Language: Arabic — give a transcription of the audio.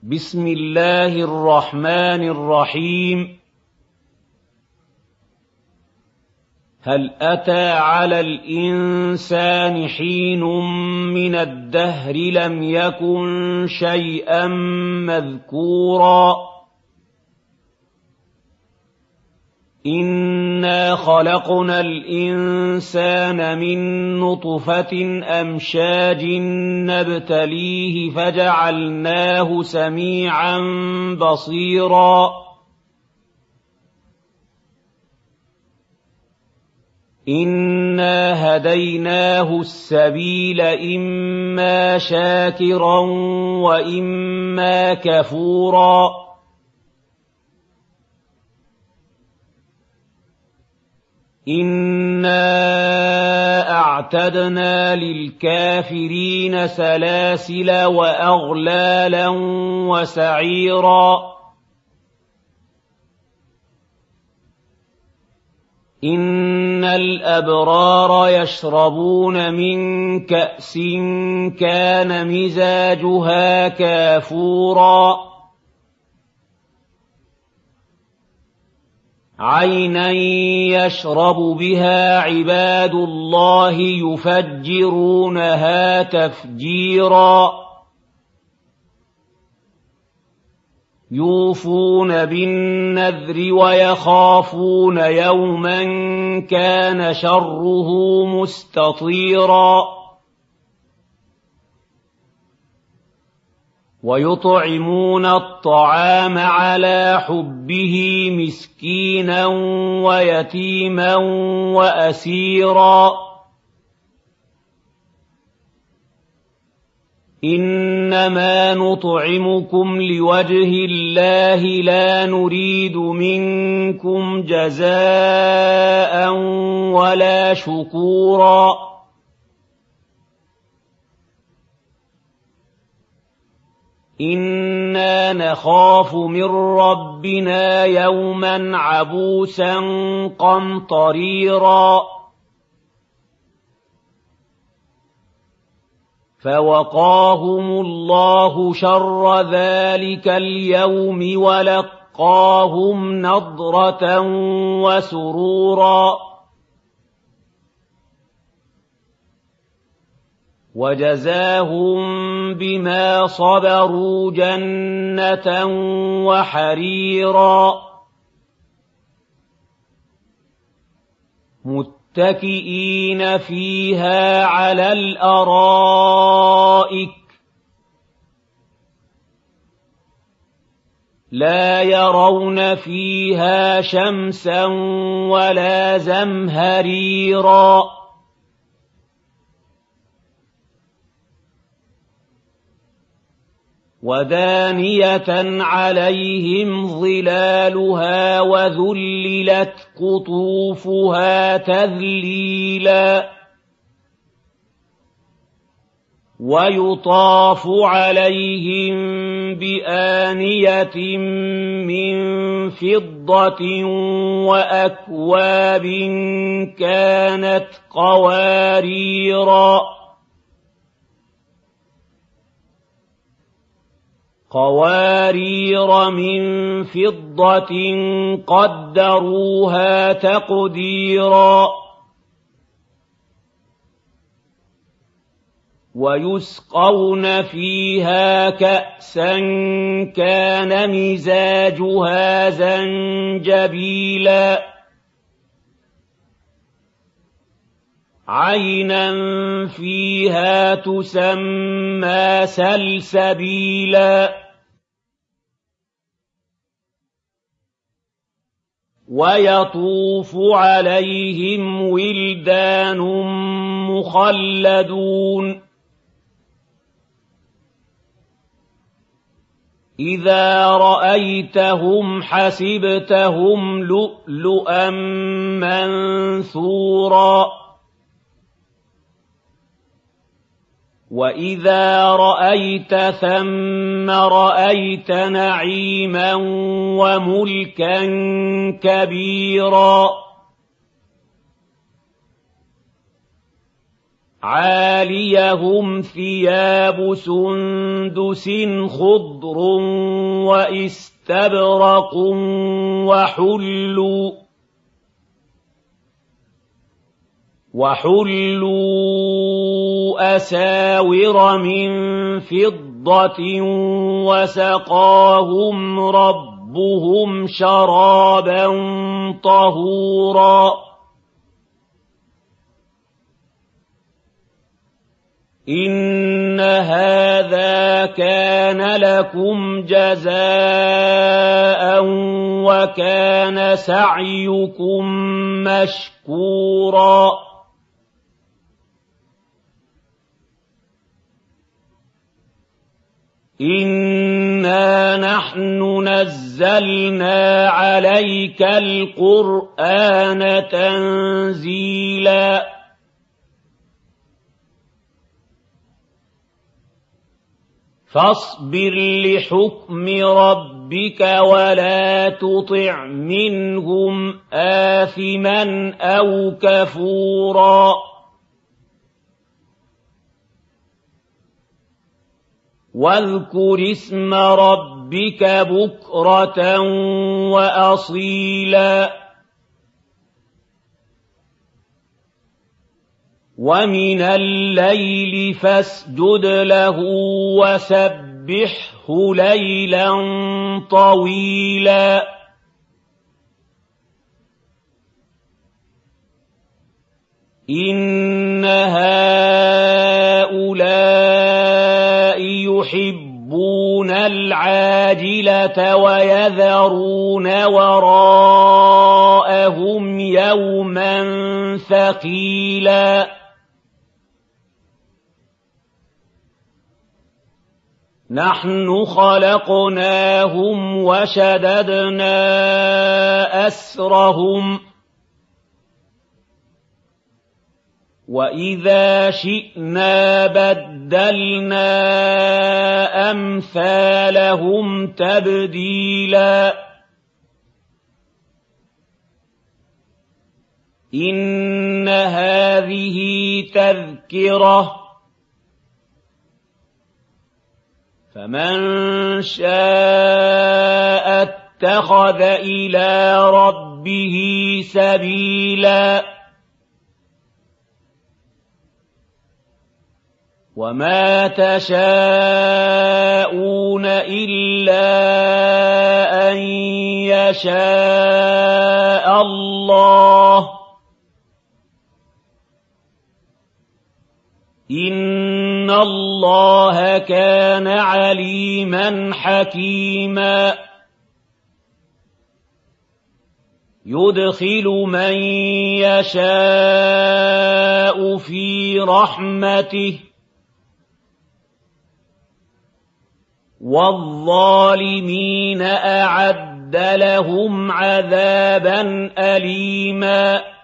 بسم الله الرحمن الرحيم. هل أتى على الإنسان حين من الدهر لم يكن شيئا مذكورا إنا خلقنا الإنسان من نطفة أمشاج نبتليه فجعلناه سميعا بصيرا إنا هديناه السبيل إما شاكرا وإما كفورا إنا أعتدنا للكافرين سلاسل وأغلالا وسعيرا إن الأبرار يشربون من كأس كان مزاجها كافورا عينا يشرب بها عباد الله يفجرونها تفجيرا يوفون بالنذر ويخافون يوما كان شره مستطيرا ويطعمون الطعام على حبه مسكينا ويتيما وأسيرا إنما نطعمكم لوجه الله لا نريد منكم جزاء ولا شكورا إنا نخاف من ربنا يوما عبوسا قمطريرا فوقاهم الله شر ذلك اليوم ولقاهم نضرة وسرورا وجزاهم بما صبروا جنة وحريرا متكئين فيها على الأرائك لا يرون فيها شمسا ولا زمهريرا ودانية عليهم ظلالها وذللت قطوفها تذليلا ويطاف عليهم بآنية من فضة وأكواب كانت قوارير من فضة قدروها تقديرا ويسقون فيها كأسا كان مزاجها زنجبيلا عينا فيها تسمى سلسبيلا ويطوف عليهم ولدان مخلدون إذا رأيتهم حسبتهم لؤلؤا منثورا وإذا رأيت ثم رأيت نعيما وملكا كبيرا عاليهم ثياب سندس خضر وإستبرق وحلوا أساور من فضة وسقاهم ربهم شرابا طهورا إن هذا كان لكم جزاء وكان سعيكم مشكورا إنا نحن نزلنا عليك القرآن تنزيلا فاصبر لحكم ربك ولا تطع منهم آثما أو كفورا واذكر اسم ربك بكرة وأصيلا ومن الليل فاسجد له وسبحه ليلا طويلا إن هؤلاء يحبون العاجلة ويذرون وراءهم يوما ثقيلا نحن خلقناهم وشددنا أسرهم وإذا شئنا بدلنا أمثالهم تبديلا إن هذه تذكرة فمن شاء اتخذ إلى ربه سبيلا وما تشاءون إلا أن يشاء الله إن الله كان عليما حكيما يدخل من يشاء في رحمته والظالمين أعد لهم عذابا أليما